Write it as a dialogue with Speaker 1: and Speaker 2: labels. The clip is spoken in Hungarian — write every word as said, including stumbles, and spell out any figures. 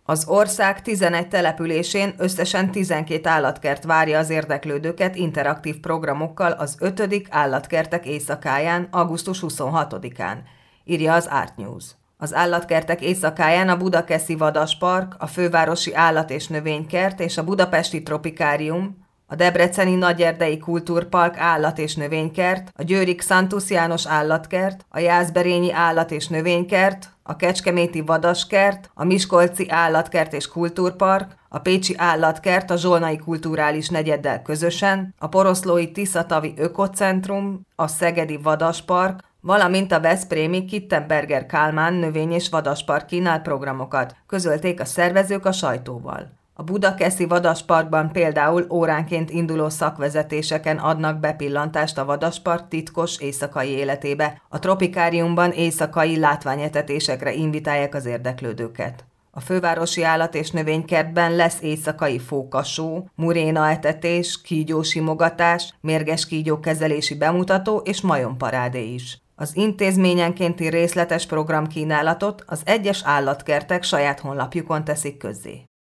Speaker 1: Az ország tizenegy településén összesen tizenkét állatkert várja az érdeklődőket interaktív programokkal az ötödik állatkertek éjszakáján, augusztus huszonhatodikán, írja az Art News. Az állatkertek éjszakáján a Budakeszi Vadaspark, a Fővárosi Állat- és Növénykert és a Budapesti Tropikárium, a Debreceni Nagyerdei Kultúrpark állat- és növénykert, a Győri Xantus János állatkert, a Jászberényi Állat- és Növénykert, a Kecskeméti Vadaskert, a Miskolci Állatkert és Kultúrpark, a Pécsi Állatkert a Zsolnai Kulturális Negyeddel közösen, a Poroszlói Tiszatavi Ökocentrum, a Szegedi Vadaspark, valamint a veszprémi Kittenberger Kálmán növény- és vadaspark kínál programokat, közölték a szervezők a sajtóval. A Budakeszi Vadasparkban például óránként induló szakvezetéseken adnak bepillantást a vadaspark titkos éjszakai életébe, a Tropikáriumban éjszakai látványetetésekre invitálják az érdeklődőket. A Fővárosi Állat- és Növénykertben lesz éjszakai fókasó, murénaetetés, kígyósimogatás, mérges kígyók kezelési bemutató és majomparádé is. Az intézményenkénti részletes programkínálatot az egyes állatkertek saját honlapjukon teszik közzé.